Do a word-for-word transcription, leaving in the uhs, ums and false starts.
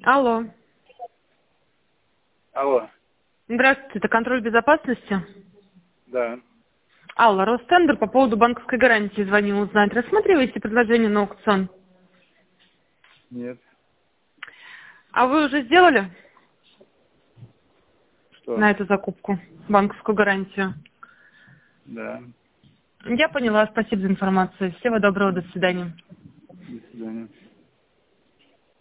Алло. Алло. Здравствуйте, это контроль безопасности? Да. Алла, Ростендер по поводу банковской гарантии звонил узнать. Рассматриваете предложение на аукцион? Нет. А вы уже сделали Что? на эту закупку банковскую гарантию? Да. Я поняла, спасибо за информацию. Всего доброго, до свидания. До свидания.